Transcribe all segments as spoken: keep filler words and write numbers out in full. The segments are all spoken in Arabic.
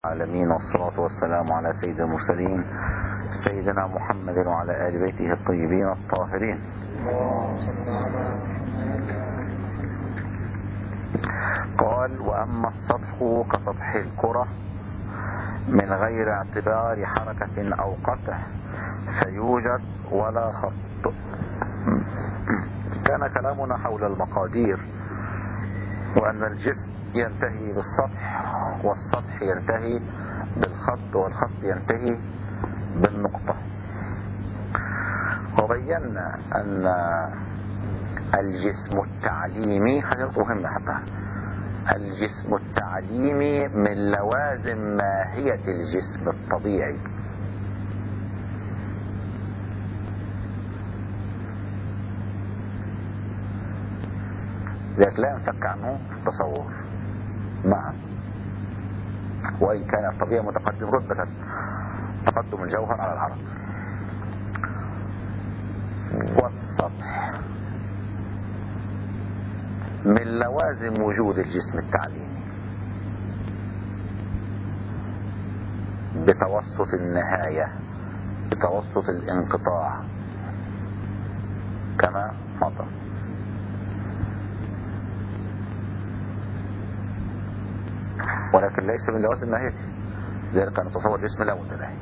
العالمين، والصلاة والسلام على سيد المرسلين سيدنا محمد وعلى آل بيته الطيبين الطاهرين. قال: وأما السطح كسطح الكرة من غير اعتبار حركة أو قطع فيوجد ولا خط. كان كلامنا حول المقادير، وأن الجسم ينتهي بالسطح، والسطح ينتهي بالخط، والخط ينتهي بالنقطة. وبينا أن الجسم التعليمي، هذه مهمة حتى، الجسم التعليمي من لوازم ماهية الجسم الطبيعي. لذلك لا ينفك عنه التصور معا، وإن كان الطبيعي متقدم رتبة تقدم الجوهر على العرض. والسطح من لوازم وجود الجسم التعليمي بتوسط النهاية، بتوسط الانقطاع كما مضى. ولكن ليس من لوازم نهايته، ذلك أن نتصور الجسم لا متناهي.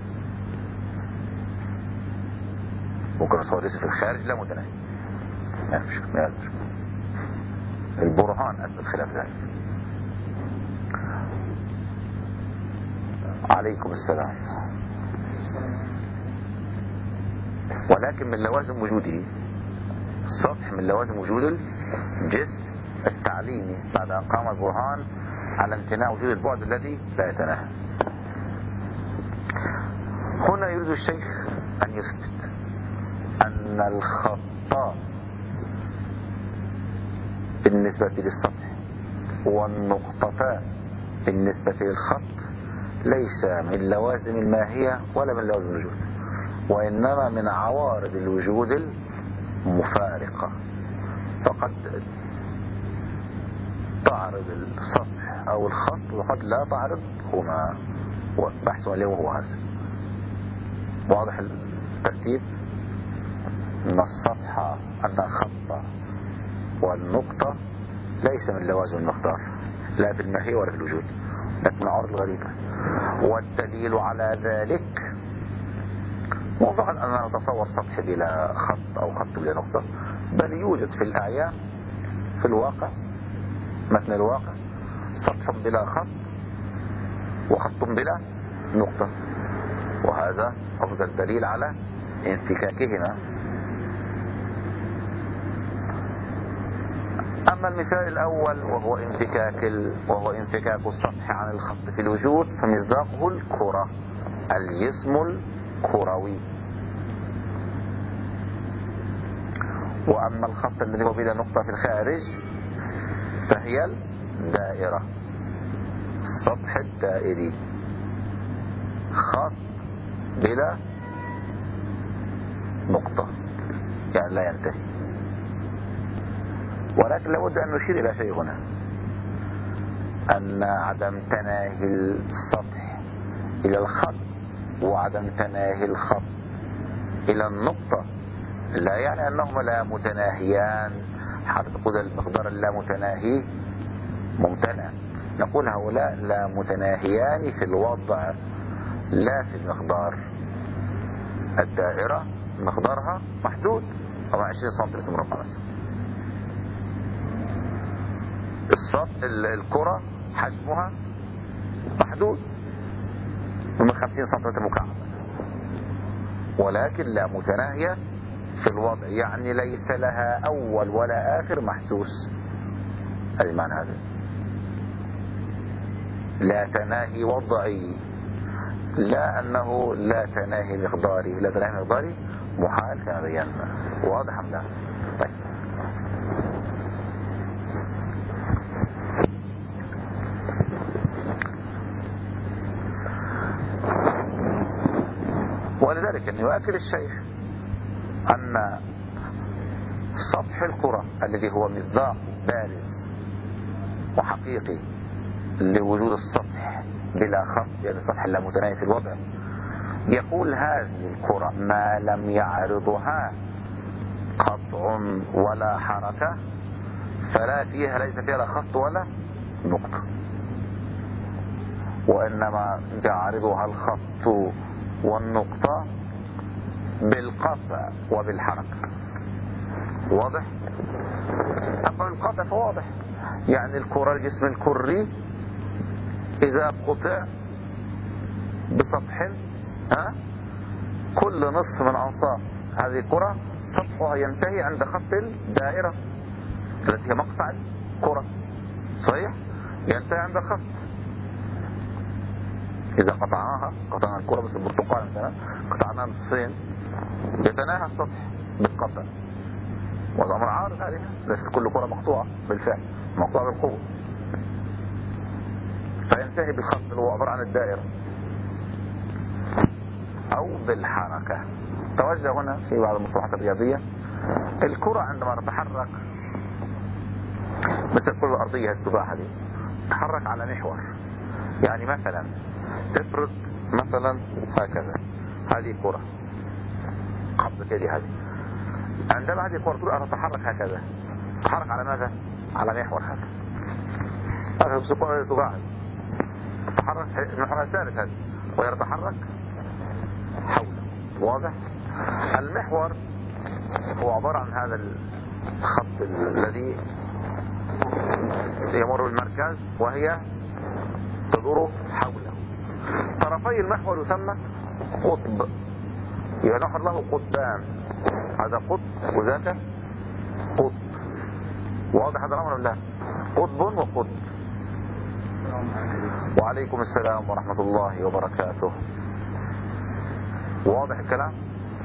ممكن نتصور الجسم في الخارج لا متناهي، ما فيش ما فيش. البرهان أثبت خلاف ذلك. عليكم السلام. ولكن من لوازم وجوده السطح، من لوازم وجود الجسم التعليمي بعد أن قام البرهان على امتناع وجود البعد الذي لا يتناهى. هنا يريد الشيخ أن يثبت أن الخط بالنسبة للسطح والنقطتان بالنسبة للخط ليس من لوازم الماهية ولا من لوازم الوجود، وإنما من عوارض الوجود المفارقة. فقد تعرض السطح أو الخط وقد لا تعرض، هما بحث عليه وهو هذا. واضح الترتيب؟ أن السطح، أن الخط والنقطة ليس من لوازم المقدار لا في الماهية ولا في الوجود، لكن عرض الغريبة. والدليل على ذلك مو فقط أننا نتصور سطح بلا خط أو خط بلا نقطة، بل يوجد في الأعيان في الواقع، مثل الواقع، سطح بلا خط وخط بلا نقطة، وهذا أفضل دليل على انفكاكهما. أما المثال الأول وهو انفكاك ال... وهو انفكاك السطح عن الخط في الوجود، فمصداقه الكرة، الجسم الكروي. وأما الخط الذي هو بلا نقطة في الخارج فهي الدائرة، السطح الدائري، خط بلا نقطة يعني لا ينتهي. ولكن لابد أن نشير إلى شيء هنا، أن عدم تناهي السطح إلى الخط وعدم تناهي الخط إلى النقطة لا يعني أنهما لا متناهيان. حتى تقول المقدار اللامتناهي ممتنع، نقول هؤلاء لا متناهيان في الوضع لا في المقدار. الدائرة مقدارها محدود، طبعا عشرين سنتيمتر مربع بس. السطح الكرة حجمها محدود من خمسين سنتيمتر مكعب، ولكن لا متناهية في الوضع، يعني ليس لها أول ولا آخر محسوس. هذا المعنى، هذا لا تناهي وضعي، لا أنه لا تناهي مقداري. لا تناهي مقداري محال كما بينا. واضح أم لا؟ طيب. ولذلك أن يؤكد الشيخ أن سطح الكرة الذي هو مصداق بارز وحقيقي لوجود السطح بلا خط، يعني السطح لا متناهي في الوضع. يقول هذه الكرة ما لم يعرضها قطع ولا حركة فلا فيها، ليس فيها لا خط ولا نقطة، وإنما يعرضها الخط والنقطة بالقطع وبالحركة. واضح؟ أما بالقطع فواضح، يعني الكرة الجسم الكري إذا قطع بسطح، ها، كل نصف من أنصاف هذه الكرة سطحها ينتهي عند خط الدائرة التي هي مقطع الكرة، صحيح؟ ينتهي عند الخط. إذا قطعناها، قطعنا الكرة مثل البرتقال مثلا، قطعناها نصفين، يتناهى السطح بالقطع، وهذا أمر عارض عليها، ليست كل كرة مقطوعة بالفعل، مقطوعة بالقوة، فينتهي بالخط اللي هو عبارة عن الدائرة أو بالحركة. توجه هنا في بعض المصطلحات الرياضية، الكرة عندما تتحرك مثل الكرة الأرضية التفاحة دي تتحرك على محور، يعني مثلا افرض مثلا هكذا، هذه كرة قبضة يدي هذه، عندما هذه الكرة تريد أن تتحرك هكذا، تتحرك على ماذا؟ على محور هذا، هذا الكرة التفاحة تتحرك المحور الثالث هذا ويتحرك حوله. واضح؟ المحور هو عبارة عن هذا الخط الذي يمر بالمركز وهي تدور حوله. طرفي المحور يسمى قطب، يبقى نحر له قطبان، هذا قطب وذاك قطب. واضح هذا الأمر؟ لا، قطب وقطب. وعليكم السلام ورحمة الله وبركاته. واضح الكلام؟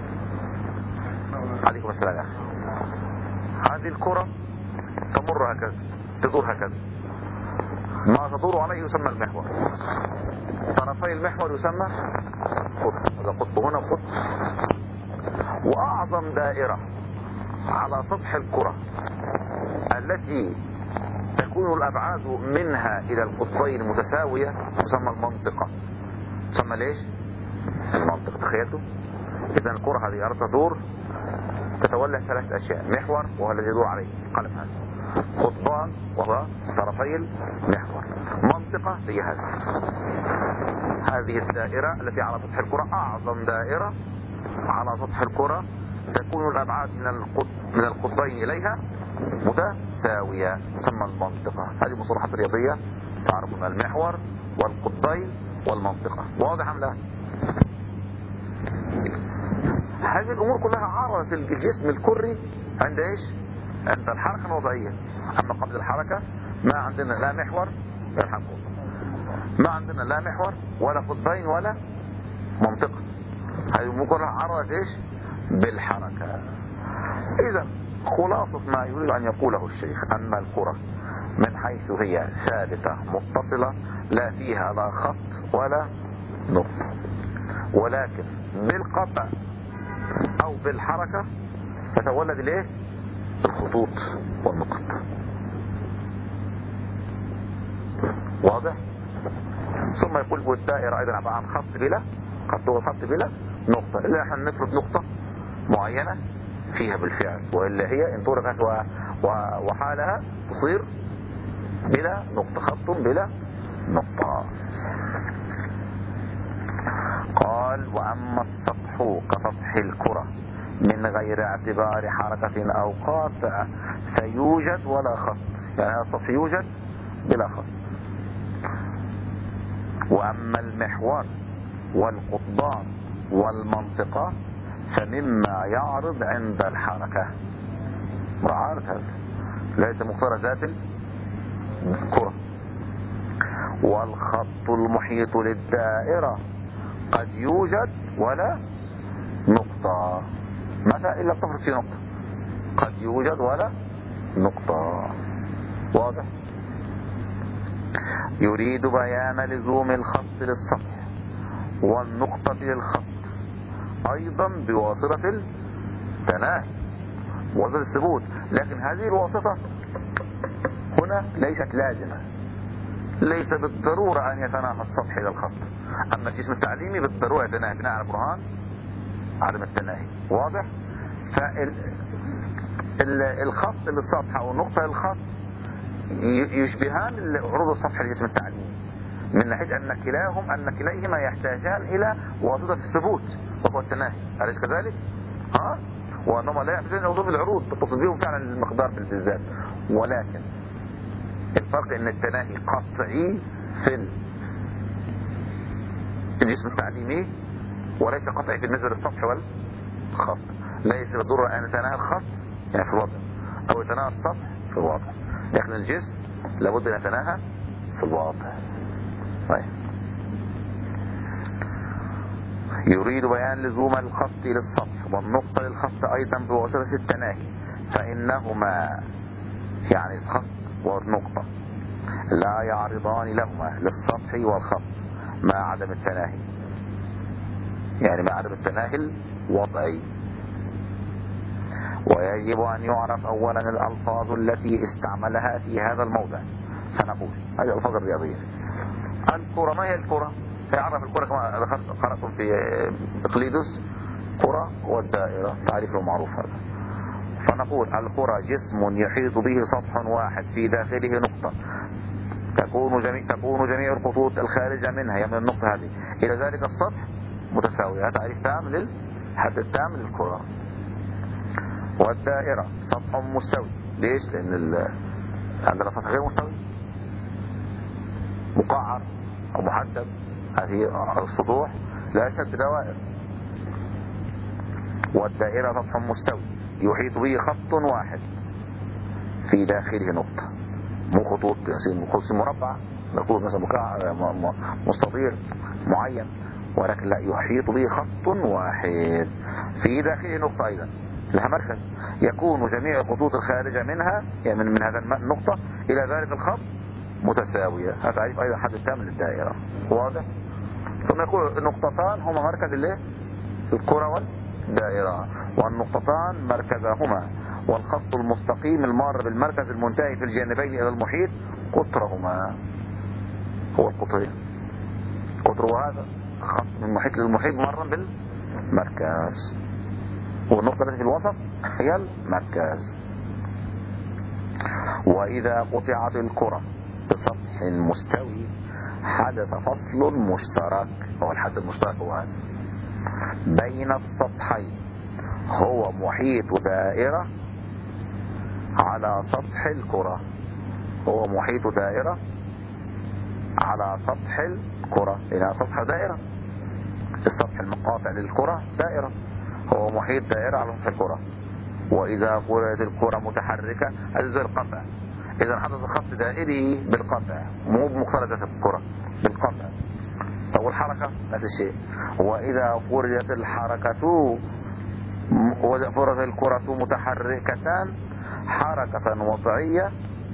عليكم السلام يا أخي. هذه الكرة تمر هكذا، تدور هكذا، ما تدور عليه يسمى المحور، طرفي المحور يسمى قطب، هذا قطب هنا قطب. وأعظم دائرة على سطح الكرة التي تكون الأبعاد منها إلى القطبين متساوية تسمى المنطقة. تسمى ليش؟ المنطقة. تخيلوا إذا الكرة هذه أرض تدور، تتولى ثلاث أشياء: محور وهو الذي يدور عليه قلم هذا، قطبان وهو طرفي المحور، منطقة هي هذه. هذه الدائرة التي على سطح الكرة أعظم دائرة على سطح الكرة، تكون الأبعاد من القطب من القطبين إليها متساوية تسمى المنطقة. هذه مصطلحات رياضية تعرفون: المحور والقطبين والمنطقة. واضح أم لا؟ هذه الأمور كلها عارضة الجسم الكري عند إيش؟ عند الحركة الوضعية. أما قبل الحركة ما عندنا لا محور ولا قطب، ما عندنا لا محور ولا قطبين ولا منطقة. هذه الأمور كلها عارضة إيش؟ بالحركة. إذا خلاصة ما يريد أن يقوله الشيخ أن الكرة من حيث هي ثابتة متصلة لا فيها لا خط ولا نقطة، ولكن بالقطع أو بالحركة تتولد الايه؟ الخطوط والنقط. واضح؟ ثم يقول والدائرة أيضا عبارة عن خط بلا خط وخط بلا نقطة، إلا احنا نفرض نقطة معينة فيها بالفعل، وإلا هي إن طرقت و... و... وحالها تصير بلا نقطة، خط بلا نقطة. قال: وأما السطح كسطح الكرة من غير اعتبار حركة أو قاطع فيوجد ولا خط، يعني هذا السطح يوجد بلا خط. وأما المحور والقطبان والمنطقة فمما يعرض عند الحركة. عارض هذا ليس مقتضى ذات الكرة. والخط المحيط للدائرة قد يوجد ولا نقطة، متى إلا تفرض في نقطة، قد يوجد ولا نقطة. واضح؟ يريد بيان لزوم الخط للسطح والنقطة للخط أيضا بواسطة التناهي واسطة الثبوت، لكن هذه الواسطة هنا ليست لازمة، ليس بالضرورة أن يتناهى السطح إلى الخط. أما الجسم التعليمي بالضرورة يتناهى بناء على برهان عدم التناهي. واضح؟ فالخط للسطح أو النقطة للخط يشبهان عروض السطح للجسم التعليمي من ناحية أن كلاهم أن كليهما يحتاجان إلى واسطة الثبوت وهو التناهي. أليس كذلك؟ ها؟ وأنهما لا يحتاجان إلى وظيفة العروض تتصل بهم فعلا المقدار بالذات، ولكن الفرق أن التناهي قطعي في الجسم التعليمي وليس قطعي بالنسبة للسطح والخط. ليس بالضرورة أن يتناهى الخط يعني في الوضع أو يتناهى السطح في الوضع، لكن الجسم لابد أن يتناهى في الواقع. طيب. يريد بيان لزوم الخط للسطح والنقطة للخط أيضا بواسطة التناهي، فإنهما يعني الخط والنقطة لا يعرضان لهما للسطح والخط مع عدم التناهي، يعني مع عدم التناهي الوضعي. ويجب أن يعرف أولا الألفاظ التي استعملها في هذا الموضع. فنقول هذه الألفاظ الرياضية. الكرة، ما هي الكرة؟ يعرف الكرة كما قرأتم في إقليدس، كرة والدائرة تعريفه معروف هذا. فنقول الكرة جسم يحيط به سطح واحد في داخله نقطة تكون جميع, تكون جميع الخطوط الخارجة منها من النقطة هذه إلى ذلك السطح متساوية. هذا تعريف تام للحد التام للكرة. والدائرة سطح مستوي. ليش؟ لأن عندنا سطح غير مستوي مقعر أو محدد. هذه السطوح لا شد دوائر. والدائرة سطح مستوي يحيط به خط واحد في داخله نقطة، مو خطوط خطوط مربع نقول مثلا مكعب مستطيل معين، ولكن لا، يحيط به خط واحد في داخله نقطة أيضا لها مركز يكون جميع الخطوط الخارجة منها يعني من هذا النقطة إلى ذلك الخط متساوية. هذا تعريف أيضا حد التام للدائرة. واضح؟ ثم يقول النقطتان هما مركز الايه؟ الكرة والدائرة، والنقطتان مركزهما والخط المستقيم المار بالمركز المنتهي في الجانبين إلى المحيط قطرهما. هو القطرين قطره هذا خط من المحيط للمحيط مرا بالمركز، والنقطة التي في الوسط هي المركز. وإذا قطعت الكرة بسطح مستوي حدث فصل مشترك، هو الحد المشترك هو هذا بين السطحين، هو محيط دائرة على سطح الكرة. هو محيط دائرة على سطح الكرة، لأنها سطح دائرة. السطح المقاطع للكرة دائرة، هو محيط دائرة على سطح الكرة. وإذا قرأت الكرة متحركة هذا زي القطع. إذا حدث خط دائري بالقطع مو بمختلطة الكرة بالقطع. طب الحركة نفس الشيء. وإذا فرضت الحركة فرضت الكرة متحركتان حركة وضعية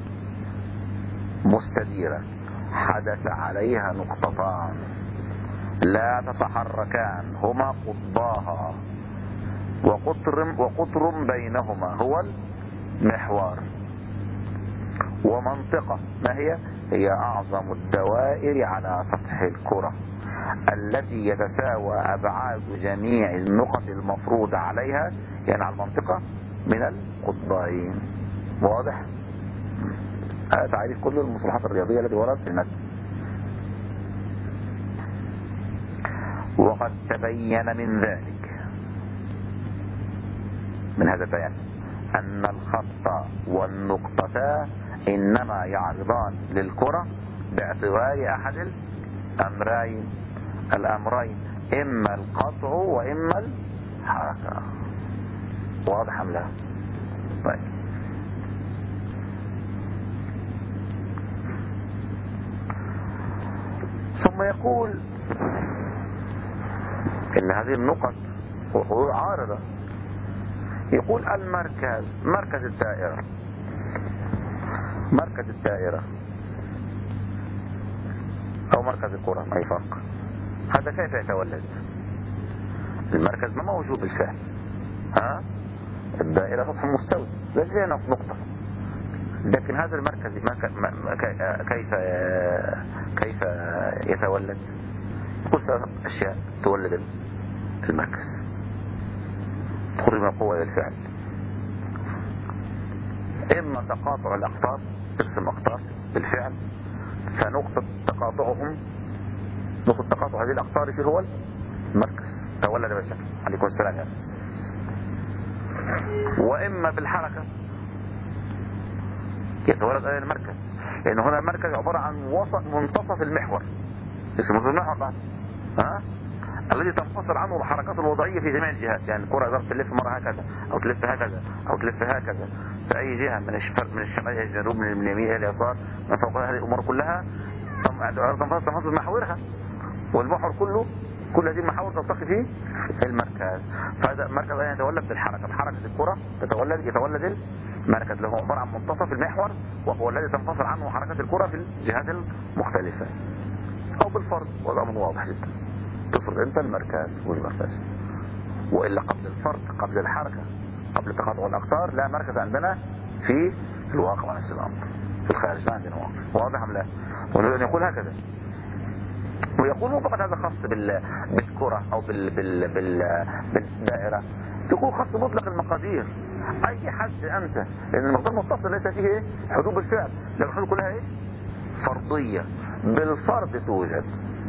مستديرة حدث عليها نقطتان لا تتحركان هما قطباها وقطر, وقطر بينهما هو المحور. ومنطقة ما هي؟ هي أعظم الدوائر على سطح الكرة التي يتساوى أبعاد جميع النقط المفروض عليها يعني على المنطقة من القطبين. واضح؟ هذا تعريف كل المصطلحات الرياضية التي وردت في المتن. وقد تبين من ذلك من هذا البيان أن الخط والنقطة إنما يعرضان للكرة باعتبار أحد الأمرين الأمرين إما القطع وإما الحركة. واضح أم لا؟ طيب. ثم يقول إن هذه النقط وحدود عارضة. يقول المركز مركز الدائرة مركز الدائرة أو مركز الكرة أي فرق. هذا كيف يتولد؟ المركز ما موجود بالفعل. ها؟ الدائرة سطح مستوي ليس هي نقطة. لكن هذا المركز كيف كيف يتولد؟ كل أشياء تولد المركز، تخرج من القوة إلى الفعل. إما تقاطع الأقطار، تقسم أقطار بالفعل، فنقطة تقاطعهم، نقطة تقاطع هذه الأقطار يصير هو المركز، تولد بشكل عليكم السلام يعني. وإما بالحركة يتولد أي المركز، لأن هنا المركز عبارة عن وسط منتصف المحور، اسمه المحور بعد ها الذي تنفصل عنه الحركات الوضعية في جميع الجهات. يعني الكرة إذا تلف مرة هكذا أو تلف هكذا أو تلف هكذا في أي جهة، من من الشمال إلى الجنوب، من اليمين إلى اليسار، من فوق، هذه الأمور كلها تنفصل محورها، والمحور كله كل هذه المحاور تلتقي في المركز. فهذا المركز أيضا يتولد بالحركة، بحركة الكرة تتولد يتولد المركز اللي هو عبارة عن منتصف المحور، وهو الذي تنفصل عنه حركات الكرة في الجهات المختلفة. أو بالفرض، وهذا أمر واضح جدا، تفرض أنت المركز والمركز، وإلا قبل الفرض، قبل الحركة، قبل تقاطع الأقطار، لا مركز عندنا في الواقع نفس الأمر، في الخارج ما عندنا واقع. واضح أم لا؟ ونريد أن يقول هكذا، ويقول مو فقط هذا خاص بالكرة أو بال بال بال بالدائرة، يقول خاص مطلق المقادير. أي حد أنت، لأن المقدار متصل ليس فيه حدود بالفعل، لأن الحدود كلها إيه؟ فرضية، بالفرض توجد،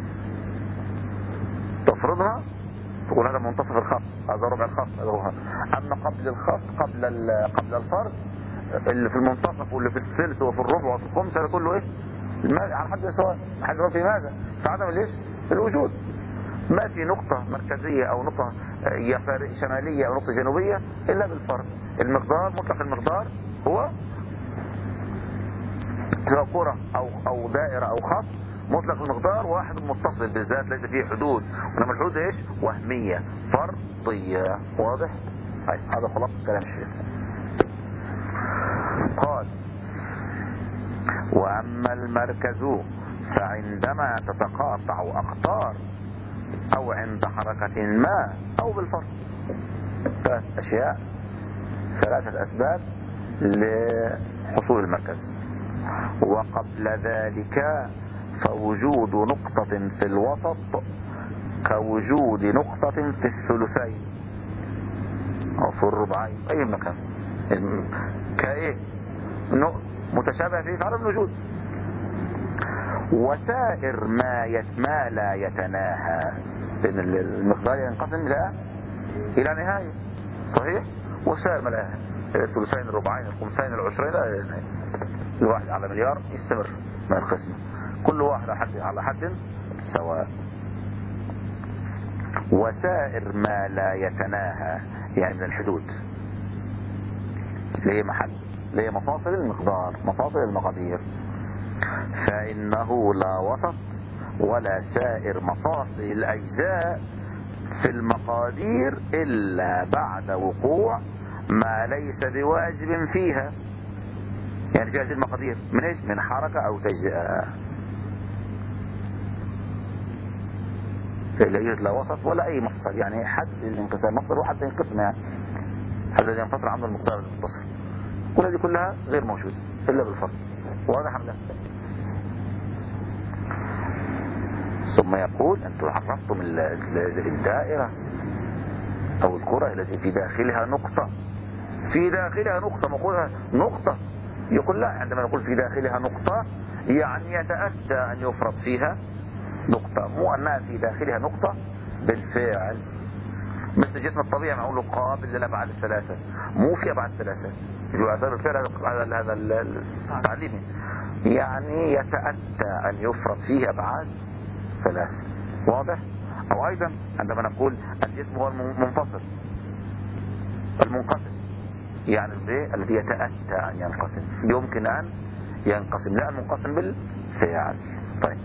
تفرضها تقول هذا منتصف الخط، هذا ربع الخط، هذا هو. أما قبل الخط، قبل قبل الفرض، اللي في المنتصف واللي في الثلث وفي الربع وفي الخمس، هذا كله إيه؟ على حد سواء. حد في ماذا؟ في عدم ليش؟ الوجود. ما في نقطة مركزية أو نقطة يسار شمالية أو نقطة جنوبية إلا بالفرض. المقدار، مطلق المقدار هو سواء كرة أو أو دائرة أو خط، مطلق المقدار واحد متصل بالذات، ليس فيه حدود، وإنما الحدود إيش؟ وهمية فرضية. واضح؟ طيب هذا خلاص كلام الشيخ. قال: وأما المركز فعندما تتقاطع أقطار أو عند حركة ما أو بالفرض. ثلاث أشياء، ثلاثة أسباب لحصول المركز. وقبل ذلك فوجود نقطة في الوسط كوجود نقطة في الثلثين أو في الربعين، أي مكان كإيه متشابه فيه في عدم الوجود. وسائر ما يت... ما لا يتناهى، لأن المقدار ينقسم إلى إلى نهاية، صحيح؟ وسائر ما لا، الثلثين، الربعين، الخمسين، العشرين، لا نهاية. الواحد على مليار يستمر ما ينقسم، كل واحد على حد على حد سواء. وسائر ما لا يتناهى يعني من الحدود، ليه محل، ليه مفاصل المقدار، مفاصل المقادير، فإنه لا وسط ولا سائر مفاصل الأجزاء في المقادير إلا بعد وقوع ما ليس بواجب فيها. يعني في هذه المقادير من ايش؟ من حركة أو تجزئة. لا يوجد لا وسط ولا أي مفصل، يعني حد الانقسام، مفصل واحد ينقسم، يعني حد الذي ينفصل عنه المقدار المتصل، كل هذه كلها غير موجودة إلا بالفرق. واضح أم لا؟ ثم يقول: أنتم عرفتم الدائرة أو الكرة التي في داخلها نقطة، في داخلها نقطة، مقولها نقطة. يقول لا، عندما نقول في داخلها نقطة يعني يتأتى أن يفرض فيها نقطة، مو أنها في داخلها نقطة بالفعل، مثل الجسم الطبيعي معقول قابل للأبعاد الثلاثة، مو في أبعاد ثلاثة، يعتبر الفعل هذا هذا التعليمي، يعني يتأتى أن يفرض فيه أبعاد ثلاثة. واضح؟ أو أيضا عندما نقول الجسم هو المنفصل المنقسم، يعني الذي يتأتى أن ينقسم، يمكن أن ينقسم، لا المنقسم بالفعل. طيب،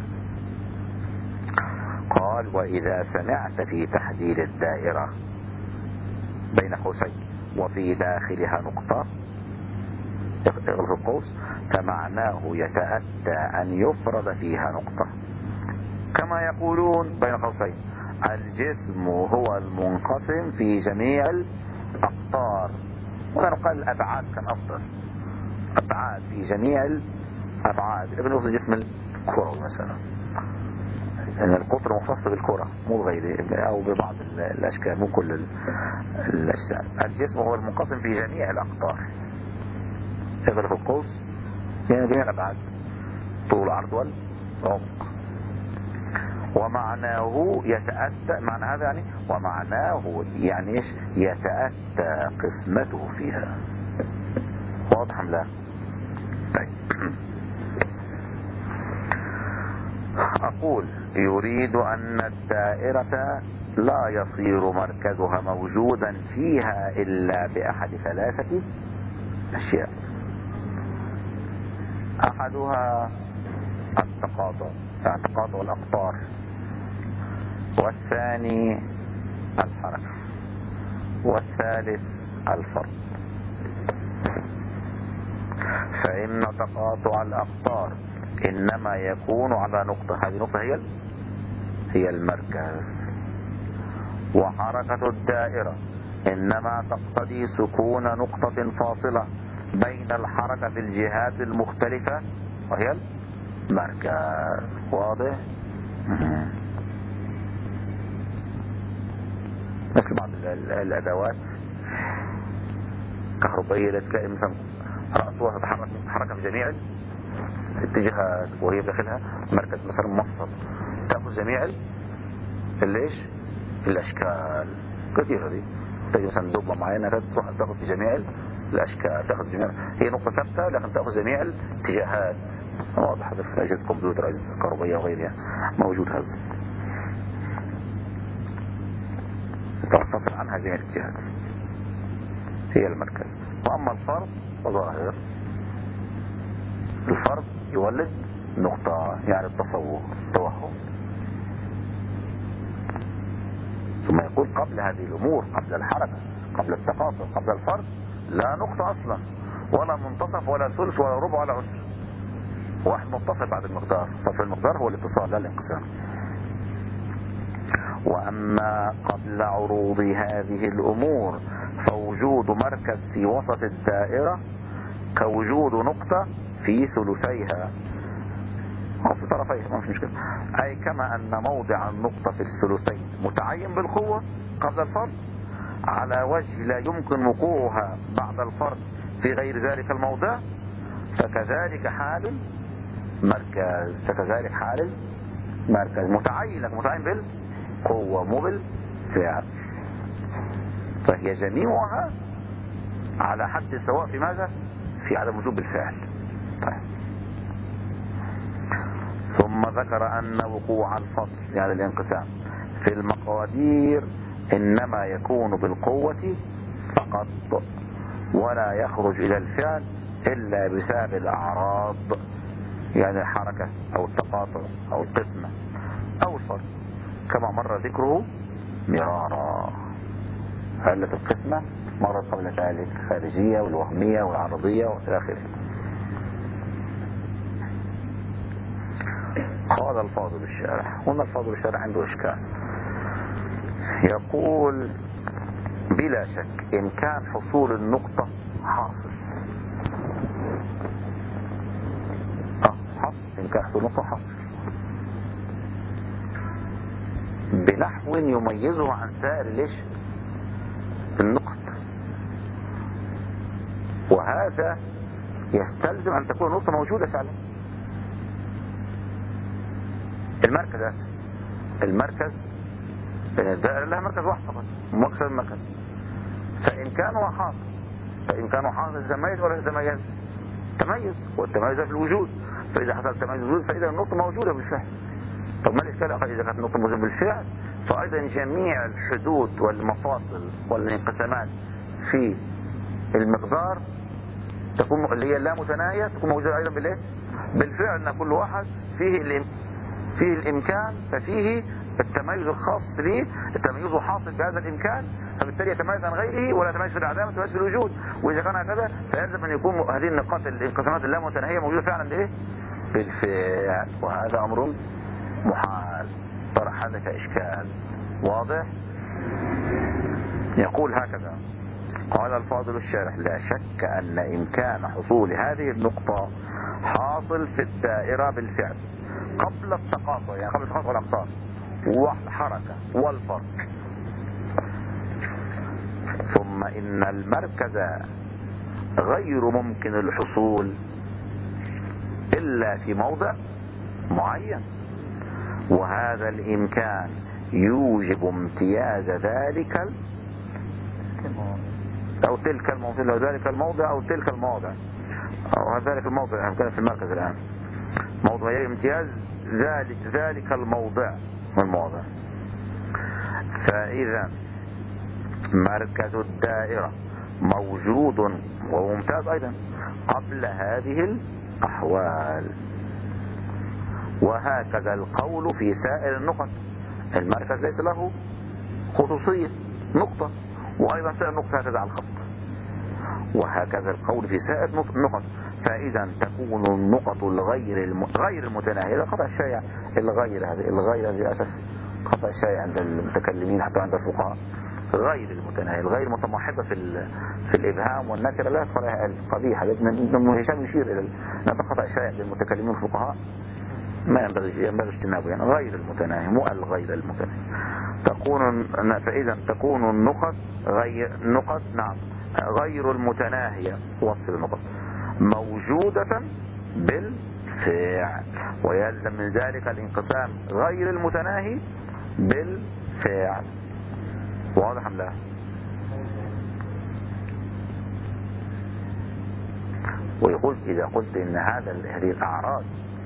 قال: وإذا سمعت في تحديد الدائرة بين قوسين وفي داخلها نقطة، اغلق القوس، فمعناه يتأتى أن يفرض فيها نقطة، كما يقولون بين قوسين الجسم هو المنقسم في جميع الأقطار، ولا نقال الأبعاد كان أفضل، أبعاد في جميع الأبعاد. ابن نقطة الجسم الكروي مثلا، ان القطر مختص بالكرة مو بغيره او ببعض الاشكال، مو كل الاجسام. الجسم هو المنقسم في جميع الاقطار، اغلق القوس، يعني جميع الابعاد، طول عرض والعمق. ومعناه يتأتى، معنى هذا يعني ومعناه يعني ايش؟ يتأتى قسمته فيها. واضح ام لا؟ طيب أقول يريد أن الدائرة لا يصير مركزها موجودا فيها إلا بأحد ثلاثة أشياء. أحدها التقاطع، يعني تقاطع الأقطار، والثاني الحركة، والثالث الفرق. فإن تقاطع الأقطار إنما يكون على نقطة، هذه نقطة هي هي المركز. وحركة الدائرة إنما تقتضي سكون نقطة فاصلة بين الحركة في الجهات المختلفة وهي المركز. واضح؟ مثل بعض الأدوات كهربائية التي مثلا رأسها تتحرك حركة في جميع اتجاهات وهي داخلها مركز مثلا مفصل، تأخذ جميع ليش الاشكال كثيرة دي. تجي مثلا دبة معينة تأخذ في جميع الاشكال، تأخذ جميع، هي نقطة ثابتة لكن تأخذ جميع الاتجاهات. واضح هذا في أجهزة الكمبيوتر، أجهزة الكهربائية وغيرها موجود هذا، تنفصل عنها جميع الاتجاهات، هي المركز. وأما الفرد فظاهر، الفرد يولد نقطة، يعني التصور، توهم. ثم يقول قبل هذه الأمور، قبل الحركة، قبل التقاطع، قبل الفرد، لا نقطة أصلا، ولا منتصف ولا ثلث ولا ربع ولا عشر، واحد متصل بعد المقدار. ففي المقدار هو الاتصال لا الانقسام. وأما قبل عروض هذه الأمور فوجود مركز في وسط الدائرة كوجود نقطة في ثلثيها أو في طرفيها، ما في مشكلة. أي كما أن موضع النقطة في الثلثين متعين بالقوة قبل الفرد على وجه لا يمكن وقوعها بعد الفرد في غير ذلك الموضع، فكذلك حال المركز، فكذلك حال المركز متعين، لكن متعين بالقوة مو بالفعل، فهي جميعها على حد سواء في ماذا؟ في عدم وجوب الفعل. طيب. ثم ذكر أن وقوع الفصل يعني الانقسام في المقادير إنما يكون بالقوة فقط، ولا يخرج إلى الفعل إلا بسبب الأعراض، يعني الحركة أو التقاطع أو القسمة أو الفرق، كما مر ذكره مرارا. علة القسمة مرت قبل ذلك، الخارجية والوهمية والعرضية وإلى آخره. قال الفاضل الشارح، هنا الفاضل الشارح عنده إشكال، يقول بلا شك إمكان حصول النقطة حاصل، آه حصل، إمكان حصول النقطة حاصل بنحو يميزه عن سائر ليش النقط، وهذا يستلزم أن تكون النقطة موجودة فعلا. المركز أسف. المركز الدائرة لها مركز واحد فقط، مكسر المركز، فإن كان حاصل، فإن كان حاصل تميز ولا تميز؟ تميز، والتميز في الوجود، فإذا حصل تميز الوجود فإذا النقطة موجودة بالفعل. طب ما الإشكال أخي إذا كانت النقطة موجودة بالفعل؟ فأيضا جميع الحدود والمفاصل والانقسامات في المقدار تكون اللي هي لا متناهية تكون موجودة أيضا بالإيه؟ بالفعل، أن كل واحد فيه الإم... فيه الإمكان، ففيه التميز الخاص به، التميز حاصل بهذا الإمكان، فبالتالي يتميز عن غيره، ولا يتميز في العدامة، يتميز في الوجود. وإذا كان هكذا فيلزم أن يكون هذه النقاط الانقسامات اللامتناهية موجودة فعلا بإيه؟ بالفعل، وهذا أمر محال، طرح هذا كإشكال واضح. يقول هكذا قال الفاضل الشارح: لا شك أن إمكان حصول هذه النقطة حاصل في الدائرة بالفعل قبل التقاطع، يعني قبل التقاطع والأقطار والحركة والفرق. ثم إن المركز غير ممكن الحصول إلا في موضع معين، وهذا الإمكان يوجب امتياز ذلك ال... أو تلك الموضع، أو ذلك الموضع أو تلك المواضع، أو ذلك الموضع. كان في المركز الآن موضع يعني امتياز ذلك ذلك الموضع والمواضع. فإذا مركز الدائرة موجود وممتاز أيضا قبل هذه الأحوال، وهكذا القول في سائر النقط. المركز ليس له خصوصية نقطة، وأيضا سائر النقطة هكذا على الخط، وهكذا القول في سائر النقط. فإذا تكون النقط الغير الم... غير المتناهية. هذا خطأ شائع، الغير هذه الغير هذه للأسف خطأ شائع عند المتكلمين حتى عند الفقهاء. غير المتناهية، الغير متمحضة في ال... في الإبهام والنكرة، لا يدخل لها القبيحة. ابن هشام يشير إلى هذا خطأ شائع للمتكلمين الفقهاء ما ينبغي ينبغي اجتنابه، يعني غير المتناهي مو الغير المتناهي. تكون فإذا تكون النقط غير نقط نعم غير المتناهية، وصل النقط موجودة بالفعل، ويلزم من ذلك الانقسام غير المتناهي بالفعل. واضح ام لا؟ ويقول إذا قلت إن هذا هذه الأعراض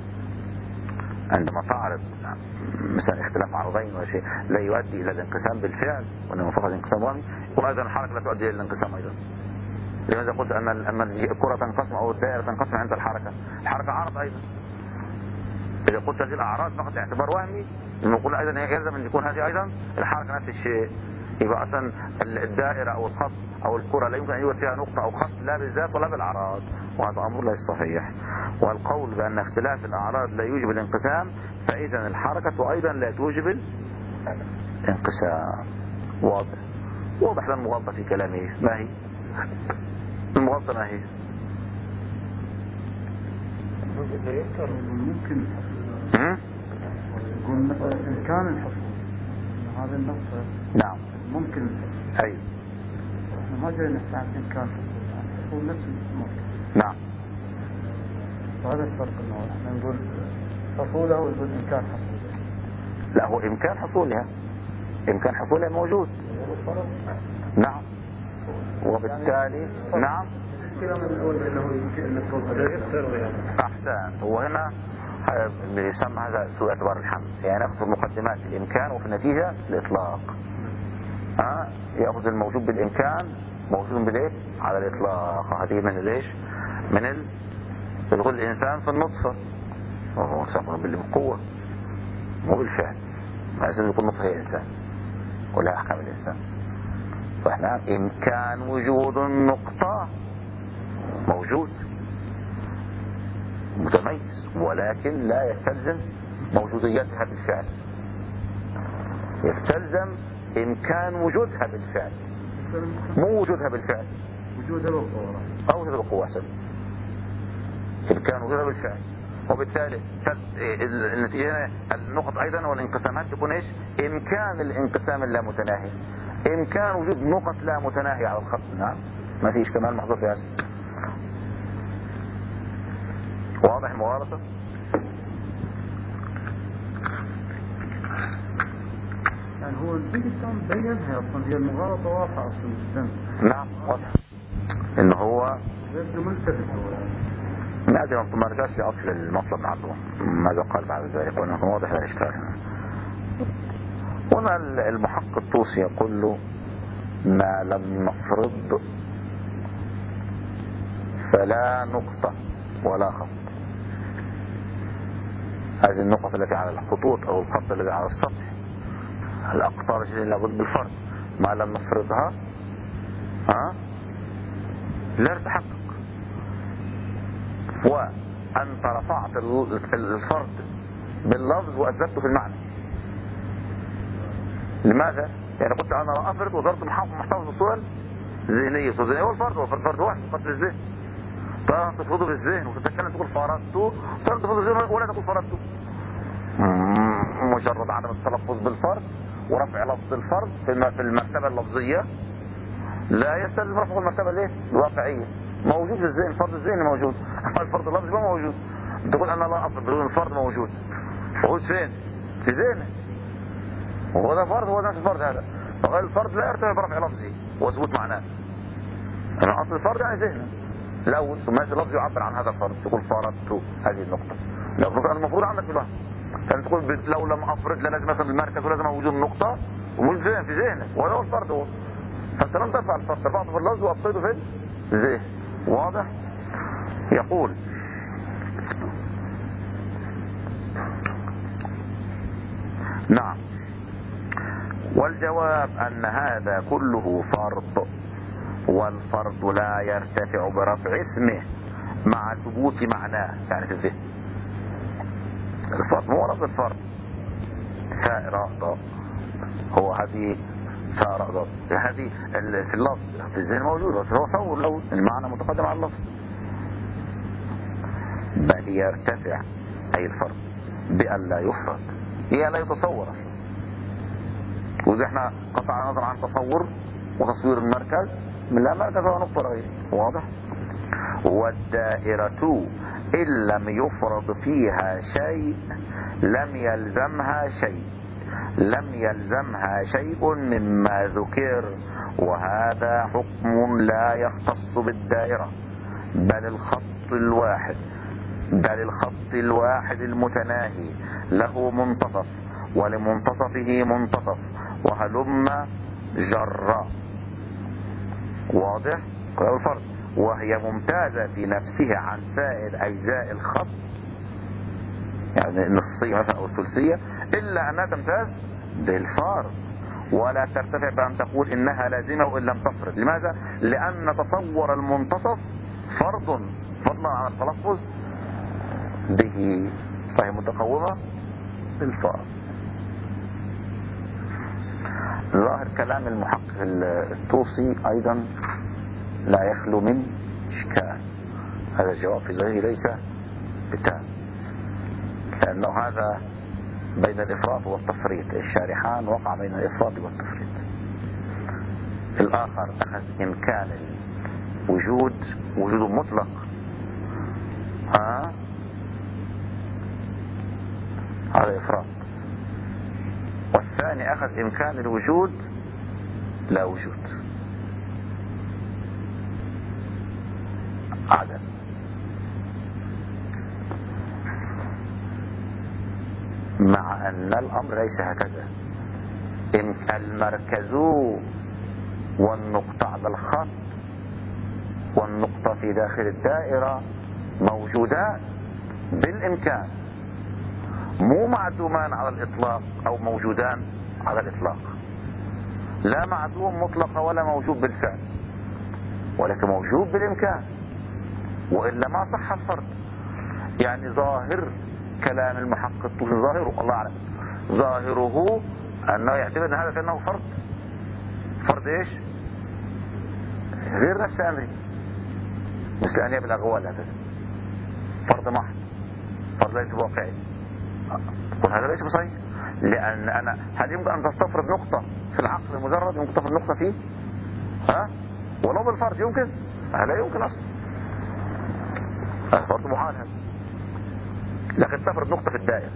عندما تعرض مثلا اختلاف عرضين ولا شيء لا يؤدي إلى الانقسام بالفعل، وإنما فقط الانقسام وهمي، وأيضا الحركة لا تؤدي إلى الانقسام أيضا. لماذا قلت أن أن الكرة تنقسم أو الدائرة تنقسم عند الحركة؟ الحركة عرض أيضا. إذا قلت هذه الأعراض فقط اعتبار وهمي، نقول أيضا يلزم أن يكون هذه أيضا الحركة نفس الشيء. يبقى أصلا الدائرة أو الخط أو الكرة لا يمكن أن يوجد فيها نقطة أو خط لا بالذات ولا بالأعراض، وهذا أمر ليس صحيح. والقول بأن اختلاف الأعراض لا يوجب الانقسام، فإذا الحركة أيضا لا توجب الانقسام. واضح واضح للمغالطة في كلامه. ما هي المغالطة؟ ما هي؟ ممكن يقول مثلا إمكان الحصول هذا النقطة. نعم ممكن الحصول. أي احنا ما جاي نحكي عن إمكان حصول، الحصول نفس الممكن. نعم. هذا الفرق، إنه احنا نقول حصوله ويقول إمكان حصوله. لا، هو إمكان حصولها، إمكان حصولها موجود. نعم. وبالتالي نعم أحسن. هو هنا بيسمى هذا سوء اعتبار الحمل، يعني يأخذ مقدمات الإمكان وفي النتيجة الإطلاق. أه؟ يأخذ الموجود بالإمكان موجود بالإيه على الإطلاق. هذه من ليش؟ من ال... يقول الإنسان في النطفة وهو بالقوة مو بالفعل. ما لازم يكون نطفة هي إنسان ولا أحكام الإنسان. فإحنا إمكان وجود النقطة موجود متميز، ولكن لا يستلزم موجوديتها بالفعل، يستلزم إمكان وجودها بالفعل مو وجودها بالفعل. وجودها بالقوة أو وجودها بالقوة أحسن. إمكان وجودها بالفعل، وبالتالي النتيجة النقط أيضا والانقسامات تكون إيش؟ إمكان الانقسام اللا متناهي، إمكان وجود نقط لا متناهية على الخط. نعم ما فيش كمان محظور في هذا. واضح المغالطة؟ يعني هو الفيديو بينها أصلا، هي المغالطة واضحة أصلا جدا. نعم واضح إنه هو غير ملتفت. ما أدري ما رجعش لأصل المطلب عنده ماذا قال بعد ذلك، وأنه واضح الإشكال هنا. هنا المحقق الطوسي يقول له: ما لم نفرض فلا نقطة ولا خط. هذه النقط التي على الخطوط أو الخط الذي على السطح، الأقطار التي لابد بالفرض، ما لم نفرضها ها لا تتحقق. وأنت رفعت الفرض باللفظ وأثبته في المعنى. لماذا؟ يعني قلت أنا لا أفرض وضربت محافظ الصور ذهنية ذهنية والفرد هو فرد واحد قتل الذهن. طبعا تفرضه بالذهن وتتكلم تقول فرضته، تفرضه بالذهن ولا تقول فرضته. مجرد عدم التلفظ بالفرد ورفع لفظ الفرد في المرتبة اللفظية لا يستلزم رفع المرتبة الايه؟ الواقعية. موجود في الذهن، الفرد الذهني موجود، اما الفرد اللفظي ما موجود. تقول انا لا افرض بدون الفرد موجود. موجود فين؟ في ذهنه. وهو ده فرد، هو نفس الفرد هذا. فغير الفرد لا يرتبط برفع لفظي وثبوت معناه. انا اصل الفرد يعني ذهنه. لو سميت اللفظ يعبر عن هذا الفرد تقول فرضت هذه النقطة. لو المفروض عندك في الوهم فانت تقول لو لم افرض لازم مثلا المركز ولازم وجود النقطة ومش ذهن في ذهنك وهذا هو الفرد هو. فانت لم ترفع الفرد، رفعته في اللفظ وابقيته في الذهن. واضح؟ يقول نعم. والجواب أن هذا كله فرض، والفرض لا يرتفع برفع اسمه مع ثبوت معناه. يعني في الذهن الفرض مو لفظ الفرض سائر هو هذه سائر هذه في اللفظ في الذهن موجود بس هو صور له المعنى متقدم على اللفظ. بل يرتفع أي الفرض بأن لا يفرض، هي لا يتصور أصلا. وإذا احنا قطع نظر عن تصور وتصوير المركز من لا مركز هو نقطة رغير. واضح؟ والدائرة إن لم يفرض فيها شيء لم يلزمها شيء لم يلزمها شيء مما ذكر، وهذا حكم لا يختص بالدائرة بل الخط الواحد بل الخط الواحد المتناهي له منتصف ولمنتصفه منتصف وهلم جرا. واضح؟ الفرد وهي ممتازة في نفسها عن سائر أجزاء الخط، يعني النصفية مثلا أو الثلثية، إلا أنها تمتاز بالفرد ولا ترتفع بأن تقول إنها لازمة وإن لم تفرض. لماذا؟ لأن تصور المنتصف فرض فضلا عن التلفظ به، فهي متقومة بالفرد. ظاهر كلام المحقق الطوسي أيضا لا يخلو من إشكال. هذا الجواب في ظاهره ليس بتام، لأنه هذا بين الإفراط والتفريط. الشارحان وقع بين الإفراط والتفريط. الآخر أخذ إمكان الوجود وجود مطلق ها هذا إفراط، والثاني أخذ إمكان الوجود لا وجود عدم. مع أن الأمر ليس هكذا. المركز والنقطة على الخط والنقطة في داخل الدائرة موجودان بالإمكان، مو معدومان على الإطلاق أو موجودان على الإطلاق. لا معدوم مطلقة ولا موجود بالفعل، ولكن موجود بالإمكان، وإلا ما صح الفرد. يعني ظاهر كلام المحقق الطوسي ظاهره الله أعلم ظاهره أنه يعتبر أن هذا كأنه فرد. فرد إيش؟ غير نفس أمري، مثل أن يبلغ أغوال هكذا فرد محض، فرد ليس واقعي. تقول هذا ليس بصحيح، لأن أنا هل يمكن أن تستفرد نقطة في العقل المجرد؟ يمكن تستفرد نقطة فيه ها ولو بالفرد يمكن؟ لا يمكن أصلا، الفرد محال هذا. لكن تفرض نقطة في الدائرة،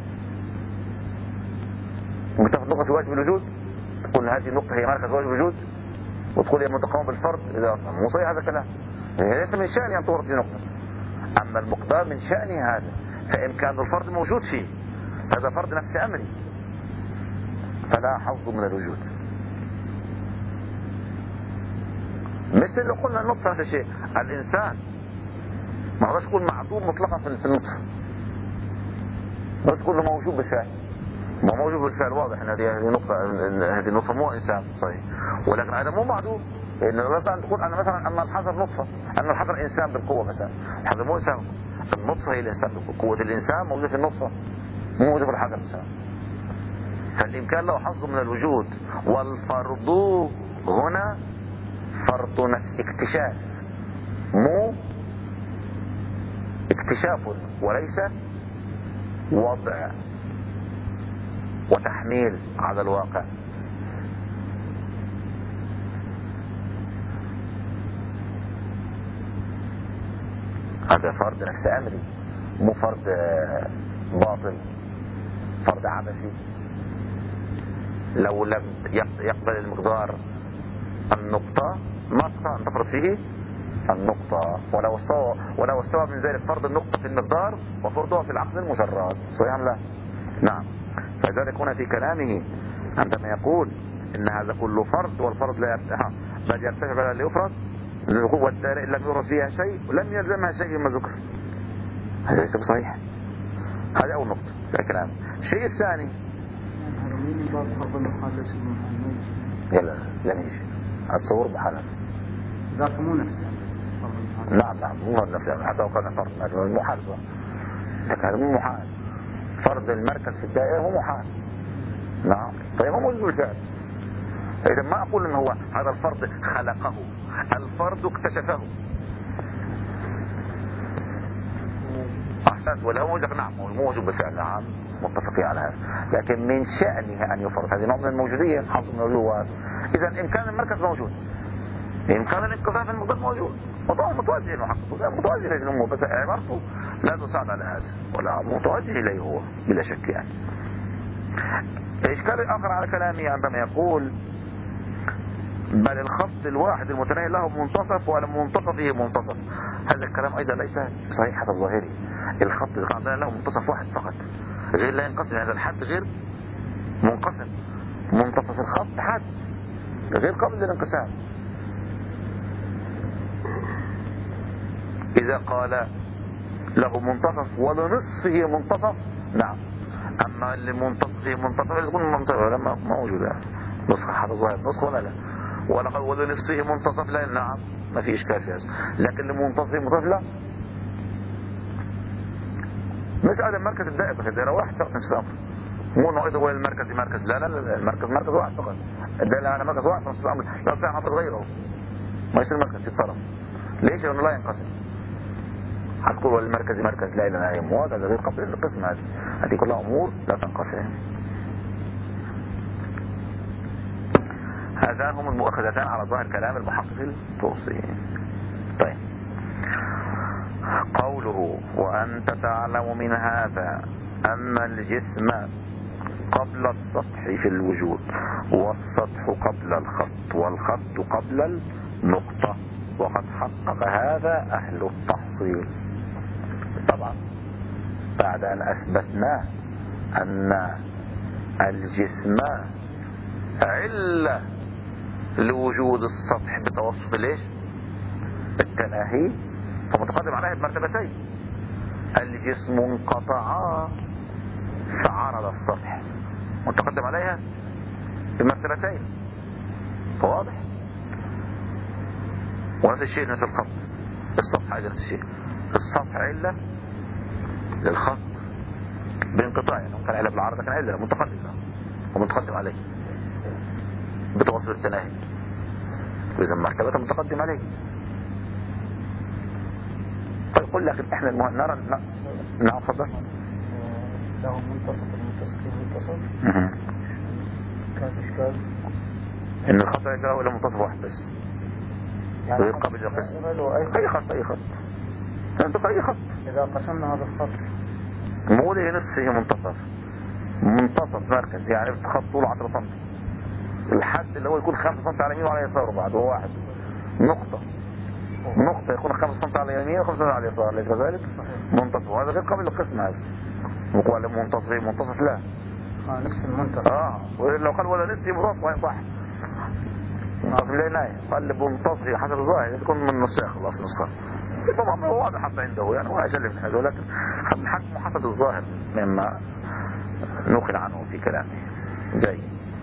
ممكن تفرض نقطة في واجب الوجود، تقول هذه النقطة هي مركز واجب الوجود، وتقول هي متقاومة بالفرد. إذا مو صحيح هذا الكلام، ليس من شأني أن تفرض في نقطة، أما المقدار من شأني هذا، فإمكان الفرد موجود فيه، هذا فرد نفس أمري، فلا حظ من الوجود. مثل لو قلنا النطفة نفس الشيء، الإنسان ما هوش يكون معدوم مطلقا في النطفة، بس تقول له موجود بالفعل، ما موجود بالفعل واضح ان هذه نقطة، هذه النطفة مو انسان صحيح، ولكن هذا مو معدوم. لان مثلا تقول انا مثلا ان الحجر نطفة، ان الحجر انسان بالقوة مثلا، الحجر مو انسان، النطفة هي الانسان بالقوة، قوة الانسان موجودة في النطفة مو موجودة في الحجر مثلا. فالامكان له حظ من الوجود، والفرض هنا فرض نفس اكتشاف، مو اكتشاف وليس وضع وتحميل على الواقع. هذا فرض نفس أمري، مو فرض باطل، فرض عبثي. لو لم يقبل المقدار النقطة ما استطاع أن تفرض فيه النقطة، ولو استوى ولو استوى من ذلك فرض النقطة في المقدار وفرضها في العقل المجرد. صحيح لا؟ نعم. فذلك هنا في كلامه عندما يقول إن هذا كله فرض، والفرض لا يرتفع بل يرتفع بل لا يفرض، والدار إن لم يفرض فيها شيء ولم يلزمها شيء مما ذكر، هذا ليس بصحيح. هذا أول نقطة في الكلام. الشيء الثاني يلا لا يجي أتصور بحالة ذاك مو نفسه. نعم نعم مو هو نفسه، حتى وكان فرض المحاسبة، لكن هذا مو محال. فرض المركز في الدائرة هو محال. نعم. طيب هو موجود بالفعل. إذا ما أقول إن هو هذا الفرض خلقه، الفرض اكتشفه. أحسنت. ولا هو موجود؟ نعم موجود بالفعل. نعم متفقين على هذا، لكن من شأنه أن يفرض. هذه نوع من الموجودية حاصل من الألوات. إذا إن كان المركز موجود، إن كان الانقسام في المقدار موجود، وطبعا متوجه إنه حقه متوجه إليه الأمور، بس عبارته لا تساعد على هذا، ولا متوجه إليه هو بلا شك. يعني الإشكال الآخر على كلامي عندما يقول بل الخط الواحد المتناهي له منتصف ولمنتصفه منتصف، هذا الكلام أيضا ليس صحيح حتى الظاهري. الخط عندنا له منتصف واحد فقط، غير لا ينقسم. هذا الحد غير منقسم، منتصف الخط حد غير قابل للانقسام. إذا قال له منتصف ولنصفه منتصف، نعم. أما اللي منتصفه منتصف يكون منتصف لما موجودة نصف حتى الظاهر نصف ولا لا، ولا ولنصفه منتصف لا. نعم ما في إشكال في هذا، لكن لمنتصفه منتصف لا. مش هذا المركز الدائرة، بس الدائرة واحد فقط نفس الأمر، مو انه اذا هو المركز مركز. لا لا لا، المركز مركز واحد فقط. الدالة على مركز واحد نفس الأمر، لا يستطيع أن غيره، ما يصير مركز في الطرف. ليش؟ لأنه لا ينقسم. هتقول المركز مركز لا إله إلا الله، هذا غير قابل للقسم. هذه هذه كلها أمور لا تنقسم. هذان هم المؤخذتان على ظاهر كلام المحقق الطوسي. طيب قوله وأنت تعلم من هذا أن الجسم قبل السطح في الوجود، والسطح قبل الخط، والخط قبل النقطة، وقد حقق هذا أهل التحصيل. طبعا بعد أن أثبتنا أن الجسم علة لوجود السطح بتوسط ليش التناهي، فمتقدم عليه بمرتبتين. الجسم انقطع فعرض السطح، متقدم عليها بمرتبتين، فواضح. ونفس الشيء نفس الخط، السطح أيضا نفس الشيء. السطح علة للخط بانقطاع، يعني كان علة بالعرض كان علة متقدم ومتقدم عليه بتوسط التناهي، وإذا مرتبة متقدم عليه. فيقول لك احنا المهم نرى نعم تفضل. له منتصف المنتصف المنتصف كان إشكال إن الخط له ولا منتصف واحد بس، يعني غير قابل للقسم. أي خط أي خط تنطق أي خط. إذا قسمنا هذا الخط مو لي نصفه منتصف، منتصف مركز، يعني خط طوله عشرة سنتي، الحد اللي هو يكون خمسة سنتي على اليمين وعلى اليسار بعد هو واحد. نقطة نقطة يكون خمسة سنتي على اليمين وخمسة سنتي على اليسار، ليس كذلك؟ منتصف، وهذا غير قابل للقسم. هذا وقال منتصف منتصف لا اه نفس المنتصف. اه ولو قال ولا نصف منتصف وين صح منتصف لا نهاية. قال منتصف حسب الظاهر يكون من نص خلاص نسخة. طبعا هو واضح حتى عنده يعني، هو أجل من هذا، لكن الحكم حسب الظاهر مما نقل عنه في كلامه. جيد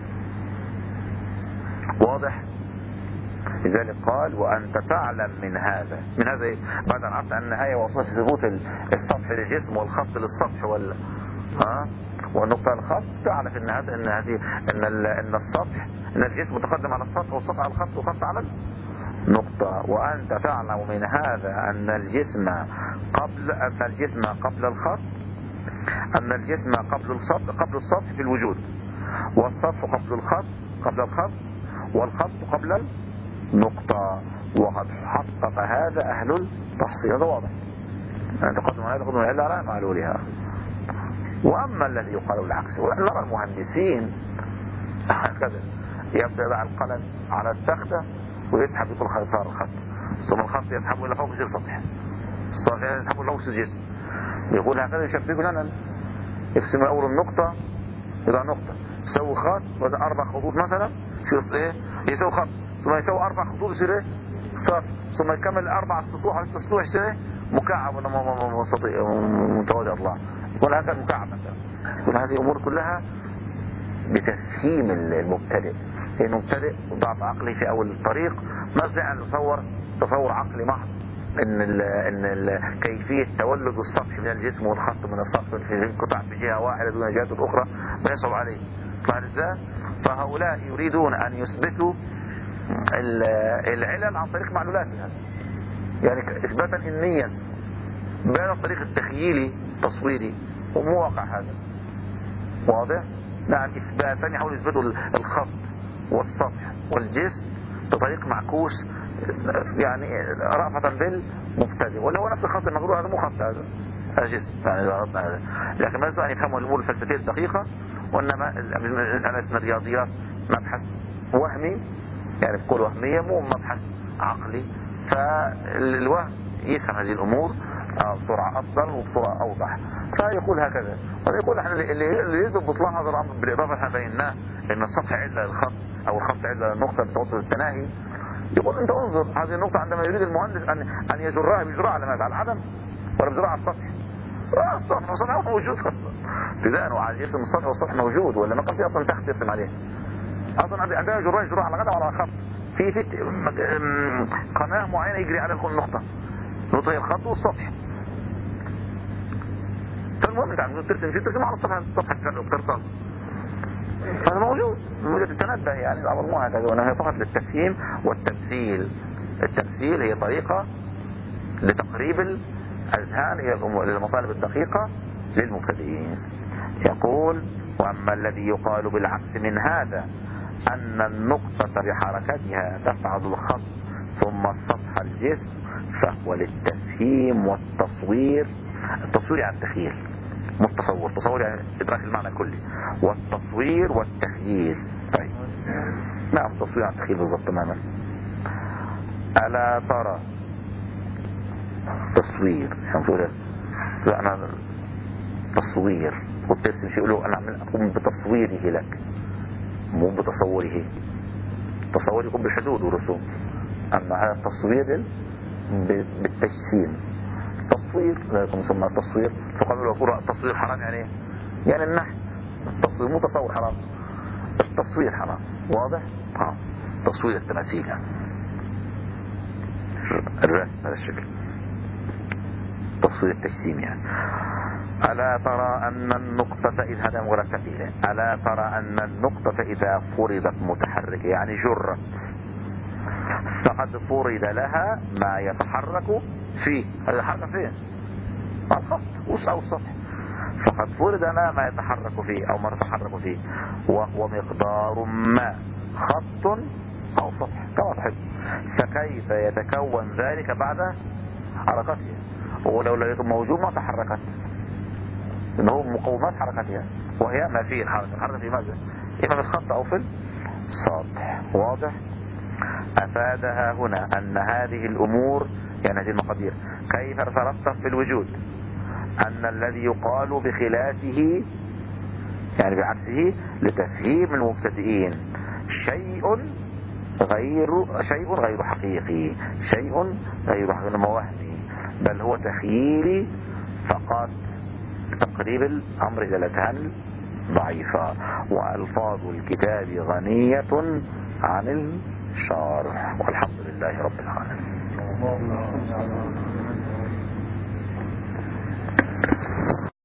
واضح. لذلك قال وأنت تعلم من هذا. من هذا إيه؟ بعد أن عرفت أن النهاية وصلت ثبوت السطح للجسم والخط للسطح وال ها والنقطة للخط، تعرف أن هذا أن هذه أن أن السطح أن الجسم متقدم على السطح والسطح على الخط والخط على نقطة. وأنت تعلم من هذا أن الجسم قبل أن الجسم قبل الخط أن الجسم قبل السطح قبل السطح في الوجود، والسطح قبل الخط قبل الخط والخط قبل النقطة. وقد حقق هذا أهل التحصيل. هذا واضح. أن تقدم هذا تقدم هذا على معلولها. وأما الذي يقال بالعكس، ونحن نرى المهندسين هكذا يبدأ بقى القلم على التختة ويسحب يكون صار الخط، ثم الخط يسحبه إلى فوق يصير سطح، السطح يسحبه إلى وسط الجسم. يقول هكذا يشبه لنا، يقسم أول النقطة إلى نقطة، يسوي خط وإذا أربع خطوط مثلا يصير إيه؟ يسوي خط، ثم يسوي أربع خطوط يصير إيه؟ سطح، ثم يكمل أربع سطوح على السطوح يصير إيه؟ مكعب ولا مستطيل متوازي أطلع، يكون هكذا مكعب مثلا. يكون هذه الأمور كلها بتفهيم المبتدئ. المبتدئ ضعف عقلي في أول الطريق، ما استطيع أن يتصور تصور عقلي محض ان ال ان ال كيفيه تولد السطح من الجسم والخط من السطح في قطع بجهه واحده دون جهات اخرى ما يصعب عليه. فهل ازاي؟ فهؤلاء يريدون ان يثبتوا العلل عن طريق معلولاتها، يعني اثباتا انيا بين الطريق التخيلي التصويري ومو واقع هذا. واضح؟ نعم، اثباتا يحاولوا يثبتوا الخط والسطح والجسم بطريق معكوس، يعني رأفة بالمبتدئ، ولا هو نفس الخط المقلوب. هذا مو خط، هذا الجسم يعني إذا أردنا هذا. لكن ما يستطيع أن يفهموا الأمور الفلسفية الدقيقة، وإنما أنا اسم الرياضيات مبحث وهمي، يعني بقول وهمية مو مبحث عقلي. فالوهم يفهم هذه الأمور بسرعة أفضل وبسرعة أوضح. فيقول هكذا، ويقول احنا اللي يريد بطلان هذا الأمر بالإضافة احنا بيناه إن السطح عدة للخط أو الخط عدة للنقطة بتوصل التناهي. يقول انت انظر هذه النقطة عندما يريد المهندس ان ان يجرها بيجرها على ماذا؟ على العدم ولا بيجرها على السطح؟ السطح والسطح موجود اصلا ابتداء، وعلى يرسم السطح والسطح موجود، ولا ما كان في اصلا تحت يرسم عليه اصلا. عندما يجرها يجرها على العدم ولا على الخط؟ في في قناة معينة يجري على النقطة، نقطة هي الخط والسطح. فالمهم انت عم ترسم شيء ترسم على السطح، السطح بترسم هذا موجود موجود التنبه، يعني الأمر مو هكذا، وأنها فقط للتفهيم والتمثيل. التمثيل هي طريقة لتقريب الأذهان إلى المطالب الدقيقة للمبتدئين. يقول: وأما الذي يقال بالعكس من هذا أن النقطة بحركتها تفعل الخط ثم السطح الجسم، فهو للتفهيم والتصوير. التصوير يعني التخيل، مو التصور. تصور يعني إدراك المعنى الكلي، والتصوير والتخييل. طيب نعم، التصوير عن التخييل بالضبط تماما. ألا ترى تصوير يعني أنا تصوير والترسم شيء يقولوا أنا أقوم بتصويره لك مو بتصوره. التصور يكون بالحدود والرسوم، أما هذا التصوير بالتجسيم. تصوير لا يكون مسمى التصوير. فقالوا له يقولوا التصوير حرام يعني يعني النحت. التصوير مو تصور حرام، التصوير حرام. واضح؟ اه تصوير التماثيل يعني الرسم هذا الشكل، تصوير التجسيم يعني. ألا ترى أن النقطة إذا هذا مغرد كثيرة ألا ترى أن النقطة إذا فرضت متحركة يعني جرت، فقد فرض لها ما يتحرك فيه. هذا يتحرك فيه على الخط أو السطح، فقد فرض لها ما يتحرك فيه أو ما يتحرك فيه، وهو مقدار ما خط أو سطح كما تحب. فكيف يتكون ذلك بعد حركته؟ ولو لم يكن موجود ما تحركت، إنه مقومات حركتها وهي ما فيه الحركة. الحركة في ماذا؟ إما في الخط أو في السطح. واضح؟ أفادها هنا أن هذه الأمور يعني هذه المقادير كيف تترتب في الوجود، أن الذي يقال بخلافه يعني بعكسه لتفهيم المبتدئين شيء غير شيء غير حقيقي، شيء غير حقيقي وهمي، بل هو تخييلي فقط تقريب الأمر إلى الأذهان ضعيفة. وألفاظ الكتاب غنية عن الشارح، والحمد لله رب العالمين.